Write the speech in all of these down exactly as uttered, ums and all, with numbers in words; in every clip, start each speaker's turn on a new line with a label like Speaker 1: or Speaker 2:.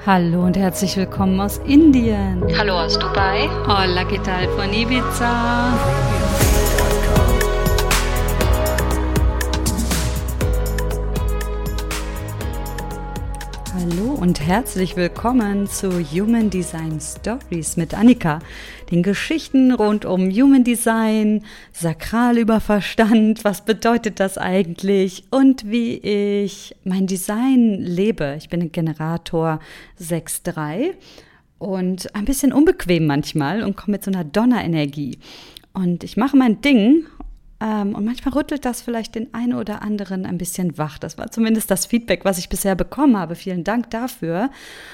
Speaker 1: Hallo und herzlich willkommen aus Indien.
Speaker 2: Hallo aus Dubai.
Speaker 1: Hola, ¿qué tal von Ibiza? Hallo und herzlich willkommen zu Human Design Stories mit Annika. Den Geschichten rund um Human Design, Sakral über Verstand, was bedeutet das eigentlich und wie ich mein Design lebe. Ich bin ein Generator sechs drei und ein bisschen unbequem manchmal und komme mit so einer Donnerenergie. Und ich mache mein Ding. Und manchmal rüttelt das vielleicht den einen oder anderen ein bisschen wach. Das war zumindest das Feedback, was ich bisher bekommen habe. Vielen Dank dafür.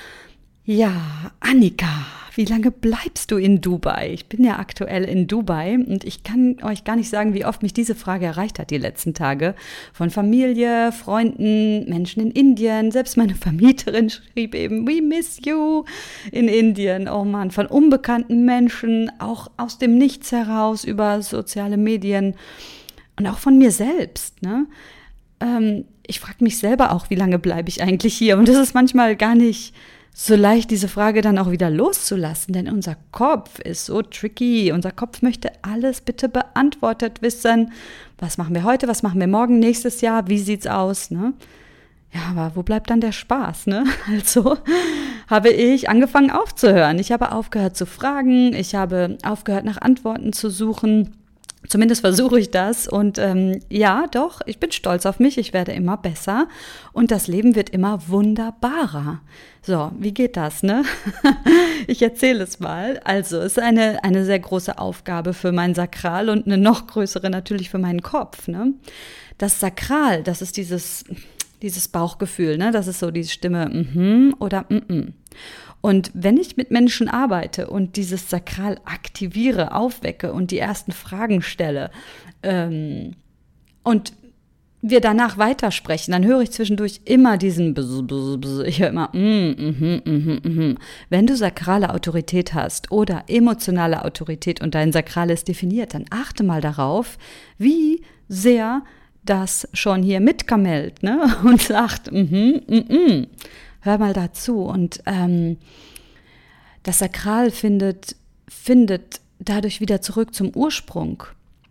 Speaker 1: Ja, Annika, wie lange bleibst du in Dubai? Ich bin ja aktuell in Dubai und ich kann euch gar nicht sagen, wie oft mich diese Frage erreicht hat die letzten Tage. Von Familie, Freunden, Menschen in Indien. Selbst meine Vermieterin schrieb eben, we miss you in Indien. Oh Mann, von unbekannten Menschen, auch aus dem Nichts heraus über soziale Medien und auch von mir selbst, ne? Ähm, ich frage mich selber auch, wie lange bleibe ich eigentlich hier? Und das ist manchmal gar nicht so leicht, diese Frage dann auch wieder loszulassen, denn unser Kopf ist so tricky. Unser Kopf möchte alles bitte beantwortet wissen. Was machen wir heute, was machen wir morgen, nächstes Jahr, wie sieht's aus, ne? Ja, aber wo bleibt dann der Spaß, ne? Also habe ich angefangen aufzuhören. Ich habe aufgehört zu fragen, ich habe aufgehört nach Antworten zu suchen. Zumindest versuche ich das und ähm, ja, doch, ich bin stolz auf mich, ich werde immer besser und das Leben wird immer wunderbarer. So, wie geht das, ne? Ich erzähle es mal. Also, es ist eine, eine sehr große Aufgabe für mein Sakral und eine noch größere natürlich für meinen Kopf, ne? Das Sakral, das ist dieses, dieses Bauchgefühl, ne? Das ist so die Stimme mhm oder mhm. Und wenn ich mit Menschen arbeite und dieses Sakral aktiviere, aufwecke und die ersten Fragen stelle ähm, und wir danach weitersprechen, dann höre ich zwischendurch immer diesen Bzz, Bzz, Bzz. Ich höre immer mm, mm, mm, mm, mm. Wenn du sakrale Autorität hast oder emotionale Autorität und dein Sakral ist definiert, dann achte mal darauf, wie sehr das schon hier mitkamelt, ne? Und sagt mhm, mm, mm. Hör mal dazu und ähm, das Sakral findet, findet dadurch wieder zurück zum Ursprung.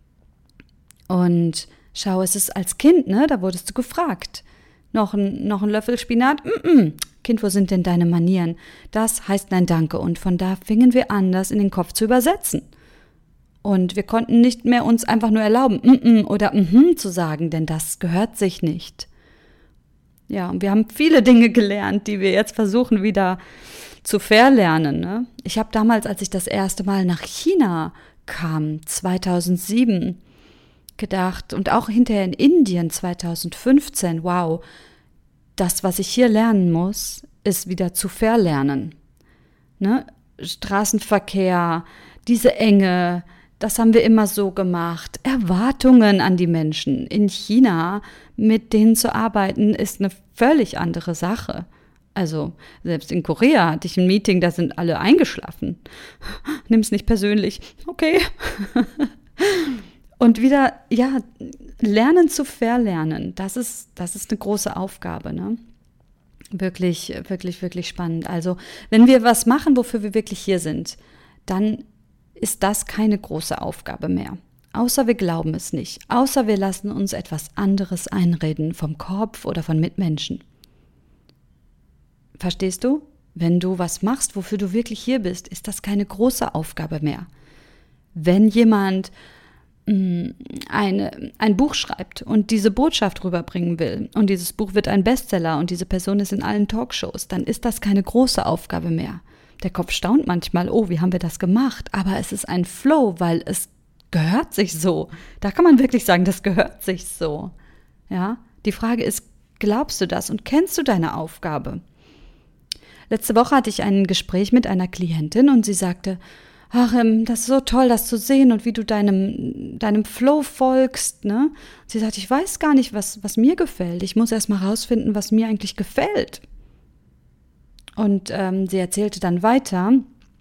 Speaker 1: Und schau, es ist als Kind, ne, da wurdest du gefragt. Noch ein, noch ein Löffel Spinat? Mm-mm. Kind, wo sind denn deine Manieren? Das heißt nein, danke. Und von da fingen wir an, das in den Kopf zu übersetzen. Und wir konnten nicht mehr uns einfach nur erlauben, mm-mm oder mhm zu sagen, denn das gehört sich nicht. Ja, und wir haben viele Dinge gelernt, die wir jetzt versuchen wieder zu verlernen, ne? Ich habe damals, als ich das erste Mal nach China kam, zweitausendsieben, gedacht und auch hinterher in Indien zweitausendfünfzehn, wow, das, was ich hier lernen muss, ist wieder zu verlernen, ne? Straßenverkehr, diese Enge, das haben wir immer so gemacht. Erwartungen an die Menschen. In China, mit denen zu arbeiten, ist eine völlig andere Sache. Also selbst in Korea hatte ich ein Meeting, da sind alle eingeschlafen. Nimm's nicht persönlich. Okay. Und wieder, ja, lernen zu verlernen. Das ist, das ist eine große Aufgabe, ne? Wirklich, wirklich, wirklich spannend. Also wenn wir was machen, wofür wir wirklich hier sind, dann ist das keine große Aufgabe mehr. Außer wir glauben es nicht. Außer wir lassen uns etwas anderes einreden vom Kopf oder von Mitmenschen. Verstehst du? Wenn du was machst, wofür du wirklich hier bist, ist das keine große Aufgabe mehr. Wenn jemand mh, eine, ein Buch schreibt und diese Botschaft rüberbringen will und dieses Buch wird ein Bestseller und diese Person ist in allen Talkshows, dann ist das keine große Aufgabe mehr. Der Kopf staunt manchmal, oh, wie haben wir das gemacht? Aber es ist ein Flow, weil es gehört sich so. Da kann man wirklich sagen, das gehört sich so. Ja? Die Frage ist, glaubst du das und kennst du deine Aufgabe? Letzte Woche hatte ich ein Gespräch mit einer Klientin und sie sagte, ach, das ist so toll, das zu sehen und wie du deinem, deinem Flow folgst, ne? Sie sagt, ich weiß gar nicht, was, was mir gefällt. Ich muss erst mal rausfinden, was mir eigentlich gefällt. Und ähm, sie erzählte dann weiter,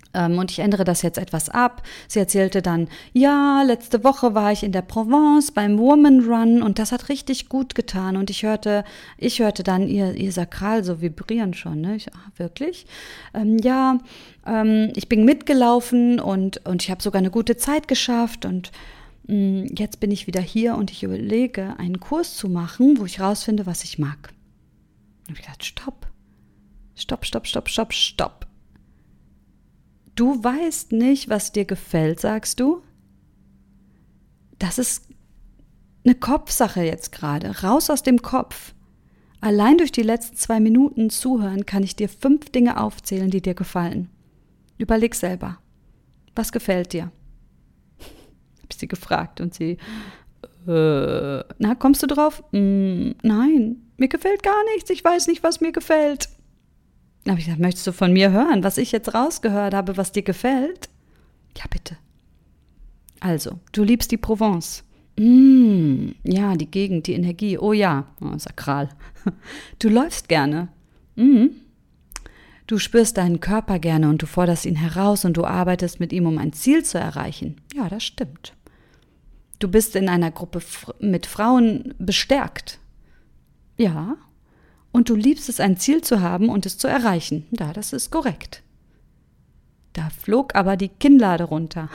Speaker 1: Ähm, und ich ändere das jetzt etwas ab. Sie erzählte dann, ja, letzte Woche war ich in der Provence beim Woman Run und das hat richtig gut getan. Und ich hörte, ich hörte dann ihr, ihr Sakral so vibrieren schon. Ne? Ich, ach, wirklich? Ähm, ja, ähm, ich bin mitgelaufen und, und ich habe sogar eine gute Zeit geschafft und mh, jetzt bin ich wieder hier und ich überlege, einen Kurs zu machen, wo ich rausfinde, was ich mag. Und ich dachte, stopp, stopp, stopp, stopp, stopp, stopp. Du weißt nicht, was dir gefällt, sagst du? Das ist eine Kopfsache jetzt gerade. Raus aus dem Kopf. Allein durch die letzten zwei Minuten zuhören kann ich dir fünf Dinge aufzählen, die dir gefallen. Überleg selber. Was gefällt dir? Hab ich sie gefragt und sie, äh, na, kommst du drauf? Mm, nein, mir gefällt gar nichts. Ich weiß nicht, was mir gefällt. Da habe ich gesagt, möchtest du von mir hören, was ich jetzt rausgehört habe, was dir gefällt? Ja, bitte. Also, du liebst die Provence. Mm, ja, die Gegend, die Energie. Oh ja, oh, sakral. Du läufst gerne. Mm. Du spürst deinen Körper gerne und du forderst ihn heraus und du arbeitest mit ihm, um ein Ziel zu erreichen. Ja, das stimmt. Du bist in einer Gruppe mit Frauen bestärkt. Ja. Und du liebst es, ein Ziel zu haben und es zu erreichen. Ja, das ist korrekt. Da flog aber die Kinnlade runter.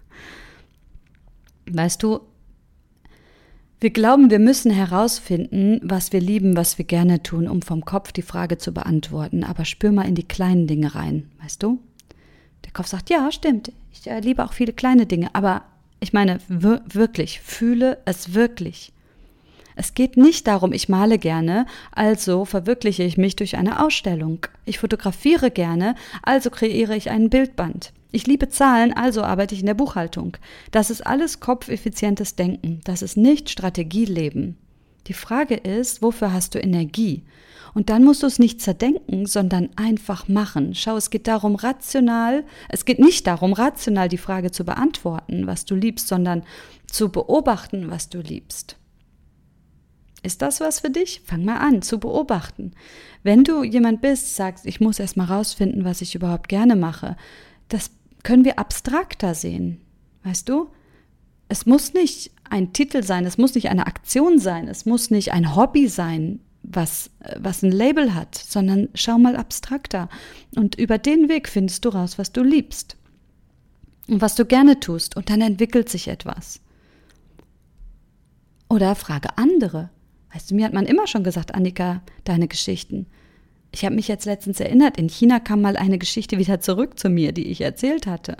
Speaker 1: Weißt du, wir glauben, wir müssen herausfinden, was wir lieben, was wir gerne tun, um vom Kopf die Frage zu beantworten. Aber spür mal in die kleinen Dinge rein, weißt du? Der Kopf sagt, ja, stimmt, ich äh, liebe auch viele kleine Dinge. Aber ich meine, wir- wirklich, fühle es wirklich. Es geht nicht darum, ich male gerne, also verwirkliche ich mich durch eine Ausstellung. Ich fotografiere gerne, also kreiere ich einen Bildband. Ich liebe Zahlen, also arbeite ich in der Buchhaltung. Das ist alles kopfeffizientes Denken. Das ist nicht Strategieleben. Die Frage ist, wofür hast du Energie? Und dann musst du es nicht zerdenken, sondern einfach machen. Schau, es geht darum, rational, es geht nicht darum, rational die Frage zu beantworten, was du liebst, sondern zu beobachten, was du liebst. Ist das was für dich? Fang mal an zu beobachten. Wenn du jemand bist, sagst, ich muss erst mal rausfinden, was ich überhaupt gerne mache, das können wir abstrakter sehen. Weißt du? Es muss nicht ein Titel sein, es muss nicht eine Aktion sein, es muss nicht ein Hobby sein, was, was ein Label hat, sondern schau mal abstrakter. Und über den Weg findest du raus, was du liebst und was du gerne tust. Und dann entwickelt sich etwas. Oder frage andere. Weißt du, mir hat man immer schon gesagt, Annika, deine Geschichten. Ich habe mich jetzt letztens erinnert, in China kam mal eine Geschichte wieder zurück zu mir, die ich erzählt hatte.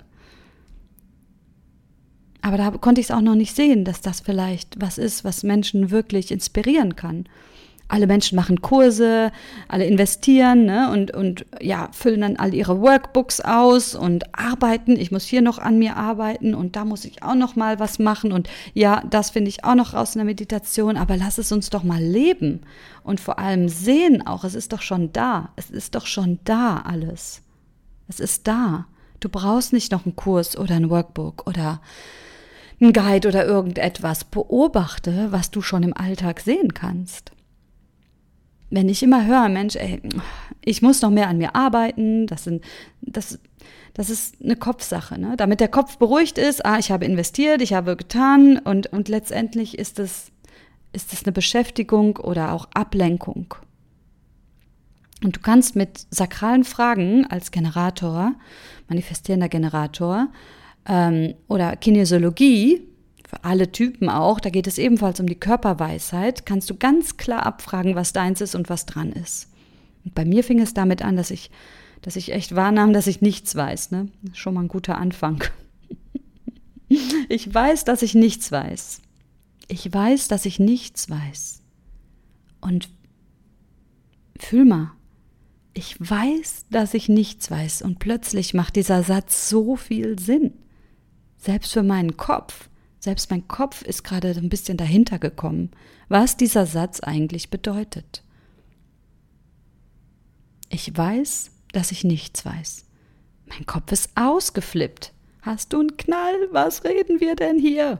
Speaker 1: Aber da konnte ich es auch noch nicht sehen, dass das vielleicht was ist, was Menschen wirklich inspirieren kann. Alle Menschen machen Kurse, alle investieren, ne, und, und ja, füllen dann all ihre Workbooks aus und arbeiten. Ich muss hier noch an mir arbeiten und da muss ich auch noch mal was machen. Und ja, das finde ich auch noch raus in der Meditation. Aber lass es uns doch mal leben und vor allem sehen auch, es ist doch schon da. Es ist doch schon da alles. Es ist da. Du brauchst nicht noch einen Kurs oder ein Workbook oder einen Guide oder irgendetwas. Beobachte, was du schon im Alltag sehen kannst. Wenn ich immer höre, Mensch, ey, ich muss noch mehr an mir arbeiten, das, sind, das, das ist eine Kopfsache, ne? Damit der Kopf beruhigt ist, ah, ich habe investiert, ich habe getan und, und letztendlich ist es, ist es eine Beschäftigung oder auch Ablenkung. Und du kannst mit sakralen Fragen als Generator, manifestierender Generator ähm, oder Kinesiologie, für alle Typen auch, da geht es ebenfalls um die Körperweisheit, kannst du ganz klar abfragen, was deins ist und was dran ist. Und bei mir fing es damit an, dass ich, dass ich echt wahrnahm, dass ich nichts weiß. Ne? Schon mal ein guter Anfang. Ich weiß, dass ich nichts weiß. Ich weiß, dass ich nichts weiß. Und fühl mal, ich weiß, dass ich nichts weiß. Und plötzlich macht dieser Satz so viel Sinn. Selbst für meinen Kopf. Selbst mein Kopf ist gerade ein bisschen dahinter gekommen, was dieser Satz eigentlich bedeutet. Ich weiß, dass ich nichts weiß. Mein Kopf ist ausgeflippt. Hast du einen Knall? Was reden wir denn hier?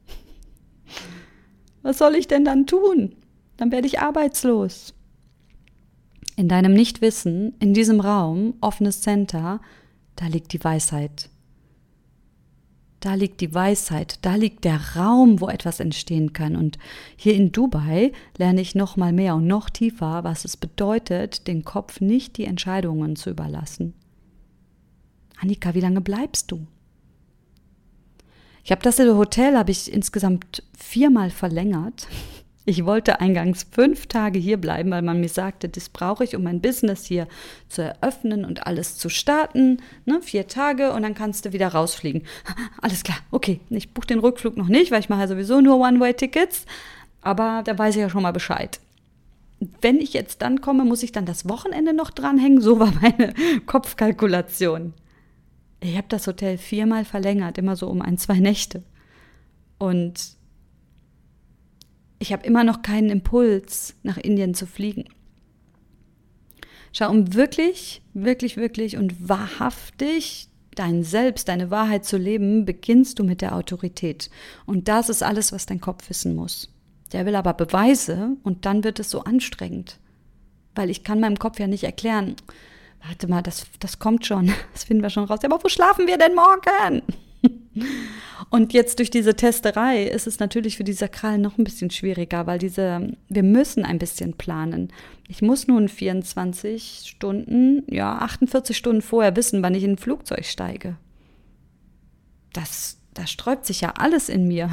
Speaker 1: Was soll ich denn dann tun? Dann werde ich arbeitslos. In deinem Nichtwissen, in diesem Raum, offenes Center, Da liegt die Weisheit. Da liegt die Weisheit, da liegt der Raum, wo etwas entstehen kann. Und hier in Dubai lerne ich noch mal mehr und noch tiefer, was es bedeutet, dem Kopf nicht die Entscheidungen zu überlassen. Annika, wie lange bleibst du? Ich habe das Hotel habe ich insgesamt viermal verlängert. Ich wollte eingangs fünf Tage hier bleiben, weil man mir sagte, das brauche ich, um mein Business hier zu eröffnen und alles zu starten. Ne, vier Tage und dann kannst du wieder rausfliegen. Alles klar, okay. Ich buche den Rückflug noch nicht, weil ich mache ja sowieso nur One-Way-Tickets. Aber da weiß ich ja schon mal Bescheid. Wenn ich jetzt dann komme, muss ich dann das Wochenende noch dranhängen. So war meine Kopfkalkulation. Ich habe das Hotel viermal verlängert, immer so um ein, zwei Nächte. Und ich habe immer noch keinen Impuls, nach Indien zu fliegen. Schau, um wirklich, wirklich, wirklich und wahrhaftig dein Selbst, deine Wahrheit zu leben, beginnst du mit der Autorität. Und das ist alles, was dein Kopf wissen muss. Der will aber Beweise und dann wird es so anstrengend. Weil ich kann meinem Kopf ja nicht erklären, warte mal, das, das kommt schon, das finden wir schon raus. Aber wo schlafen wir denn morgen? Und jetzt durch diese Testerei ist es natürlich für die Sakralen noch ein bisschen schwieriger, weil diese, wir müssen ein bisschen planen. Ich muss nun vierundzwanzig Stunden, ja achtundvierzig Stunden vorher wissen, wann ich in ein Flugzeug steige. Das, das sträubt sich ja alles in mir.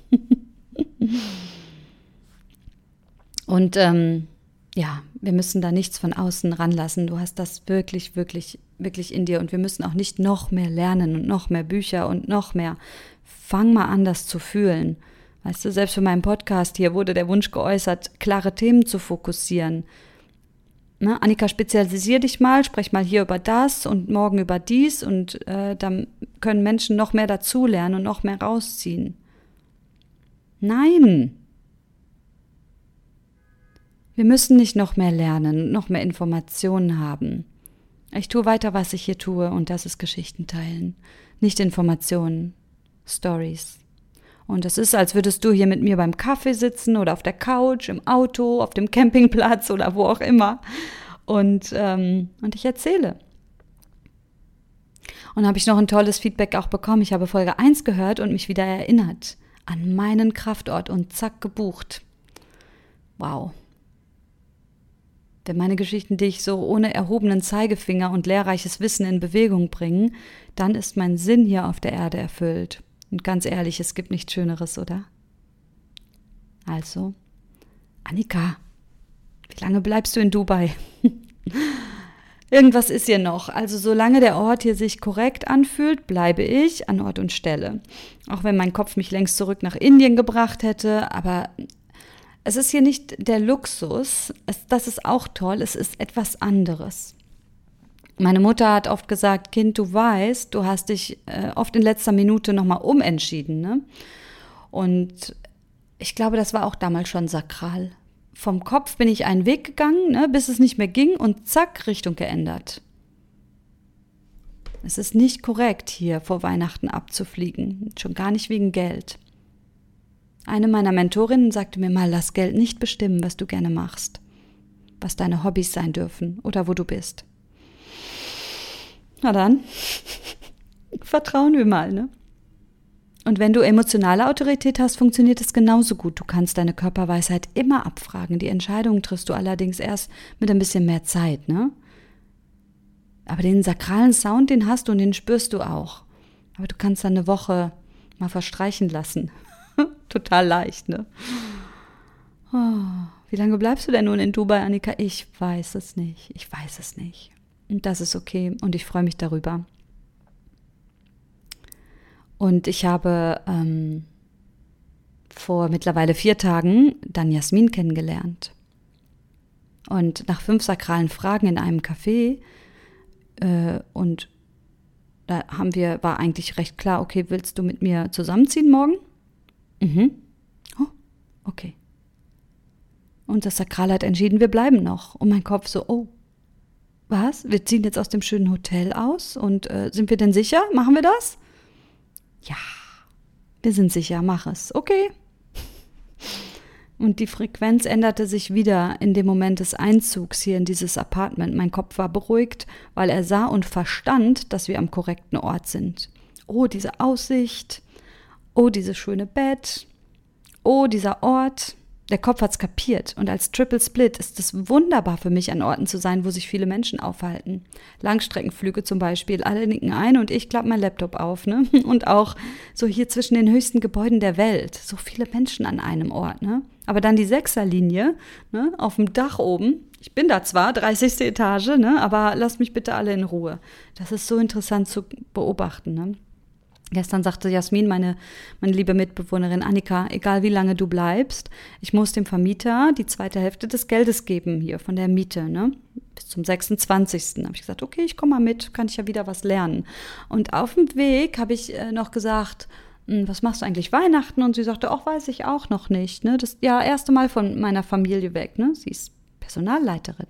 Speaker 1: Und ähm, ja, wir müssen da nichts von außen ranlassen. Du hast das wirklich, wirklich, wirklich in dir. Und wir müssen auch nicht noch mehr lernen und noch mehr Bücher und noch mehr. Fang mal an, das zu fühlen. Weißt du, selbst für meinen Podcast hier wurde der Wunsch geäußert, klare Themen zu fokussieren. Na, Annika, spezialisier dich mal, sprech mal hier über das und morgen über dies. Und äh, dann können Menschen noch mehr dazulernen und noch mehr rausziehen. Nein! Wir müssen nicht noch mehr lernen, noch mehr Informationen haben. Ich tue weiter, was ich hier tue, und das ist Geschichten teilen. Nicht Informationen, Stories. Und es ist, als würdest du hier mit mir beim Kaffee sitzen oder auf der Couch, im Auto, auf dem Campingplatz oder wo auch immer. Und, ähm, und ich erzähle. Und habe ich noch ein tolles Feedback auch bekommen. Ich habe Folge eins gehört und mich wieder erinnert an meinen Kraftort und zack, gebucht. Wow. Wenn meine Geschichten dich so ohne erhobenen Zeigefinger und lehrreiches Wissen in Bewegung bringen, dann ist mein Sinn hier auf der Erde erfüllt. Und ganz ehrlich, es gibt nichts Schöneres, oder? Also, Annika, wie lange bleibst du in Dubai? Irgendwas ist hier noch. Also solange der Ort hier sich korrekt anfühlt, bleibe ich an Ort und Stelle. Auch wenn mein Kopf mich längst zurück nach Indien gebracht hätte, aber es ist hier nicht der Luxus, es, das ist auch toll, es ist etwas anderes. Meine Mutter hat oft gesagt, Kind, du weißt, du hast dich äh, oft in letzter Minute nochmal umentschieden. Ne? Und ich glaube, das war auch damals schon sakral. Vom Kopf bin ich einen Weg gegangen, ne, bis es nicht mehr ging und zack, Richtung geändert. Es ist nicht korrekt, hier vor Weihnachten abzufliegen, schon gar nicht wegen Geld. Eine meiner Mentorinnen sagte mir mal, lass Geld nicht bestimmen, was du gerne machst, was deine Hobbys sein dürfen oder wo du bist. Na dann, vertrauen wir mal, ne? Und wenn du emotionale Autorität hast, funktioniert es genauso gut. Du kannst deine Körperweisheit immer abfragen. Die Entscheidungen triffst du allerdings erst mit ein bisschen mehr Zeit, ne? Aber den sakralen Sound, den hast du und den spürst du auch. Aber du kannst dann eine Woche mal verstreichen lassen. Total leicht, ne? Oh, wie lange bleibst du denn nun in Dubai, Annika? Ich weiß es nicht. Ich weiß es nicht. Und das ist okay und ich freue mich darüber. Und ich habe ähm, vor mittlerweile vier Tagen dann Jasmin kennengelernt. Und nach fünf sakralen Fragen in einem Café äh, und da haben wir, war eigentlich recht klar, okay, willst du mit mir zusammenziehen morgen? Mhm. Oh, okay. Und das Sakral hat entschieden, wir bleiben noch. Und mein Kopf so, oh, was? Wir ziehen jetzt aus dem schönen Hotel aus? Und äh, sind wir denn sicher? Machen wir das? Ja, wir sind sicher, mach es. Okay. Und die Frequenz änderte sich wieder in dem Moment des Einzugs hier in dieses Apartment. Mein Kopf war beruhigt, weil er sah und verstand, dass wir am korrekten Ort sind. Oh, diese Aussicht. Oh, dieses schöne Bett. Oh, dieser Ort. Der Kopf hat's kapiert. Und als Triple Split ist es wunderbar für mich, an Orten zu sein, wo sich viele Menschen aufhalten. Langstreckenflüge zum Beispiel. Alle nicken ein und ich klappe mein Laptop auf. Ne? Und auch so hier zwischen den höchsten Gebäuden der Welt. So viele Menschen an einem Ort. Ne? Aber dann die Sechserlinie, ne? Auf dem Dach oben. Ich bin da zwar, dreißigste Etage, ne? Aber lasst mich bitte alle in Ruhe. Das ist so interessant zu beobachten. Ne? Gestern sagte Jasmin, meine, meine liebe Mitbewohnerin Annika, egal wie lange du bleibst, ich muss dem Vermieter die zweite Hälfte des Geldes geben hier von der Miete, ne? Bis zum sechsundzwanzigsten habe ich gesagt, okay, ich komme mal mit, kann ich ja wieder was lernen. Und auf dem Weg habe ich äh, noch gesagt, was machst du eigentlich Weihnachten? Und sie sagte, ach, weiß ich auch noch nicht. Ne? Das ja erste Mal von meiner Familie weg. Ne? Sie ist Personalleiterin.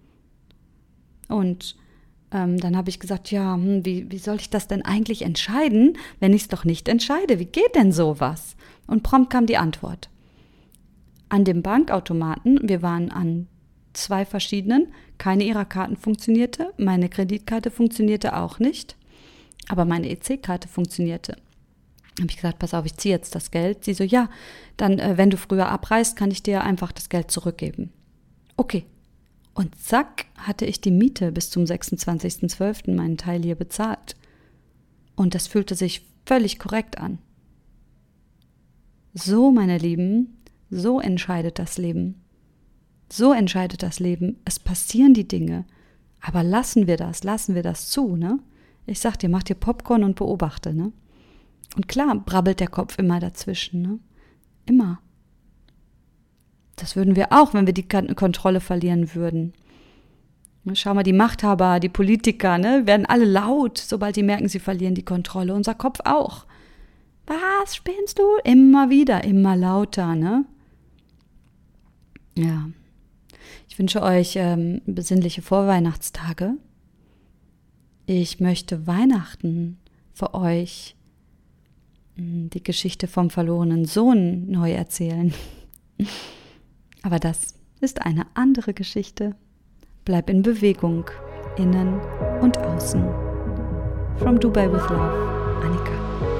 Speaker 1: Und ähm, dann habe ich gesagt, ja, hm, wie, wie soll ich das denn eigentlich entscheiden, wenn ich es doch nicht entscheide? Wie geht denn sowas? Und prompt kam die Antwort. An dem Bankautomaten, wir waren an zwei verschiedenen, keine ihrer Karten funktionierte, meine Kreditkarte funktionierte auch nicht, aber meine E C-Karte funktionierte. Habe ich gesagt, pass auf, ich ziehe jetzt das Geld. Sie so, ja, dann, äh, wenn du früher abreist, kann ich dir einfach das Geld zurückgeben. Okay. Und zack, hatte ich die Miete bis zum sechsundzwanzigsten zwölften meinen Teil hier bezahlt. Und das fühlte sich völlig korrekt an. So, meine Lieben, so entscheidet das Leben. So entscheidet das Leben. Es passieren die Dinge. Aber lassen wir das, lassen wir das zu, ne? Ich sag dir, mach dir Popcorn und beobachte, ne? Und klar brabbelt der Kopf immer dazwischen, ne? Immer. Das würden wir auch, wenn wir die Kontrolle verlieren würden. Schau mal, die Machthaber, die Politiker, ne, werden alle laut, sobald die merken, sie verlieren die Kontrolle. Unser Kopf auch. Was, spinnst du? Immer wieder, immer lauter, ne? Ja. Ich wünsche euch ähm, besinnliche Vorweihnachtstage. Ich möchte Weihnachten für euch die Geschichte vom verlorenen Sohn neu erzählen. Aber das ist eine andere Geschichte. Bleib in Bewegung, innen und außen. From Dubai with Love, Annika.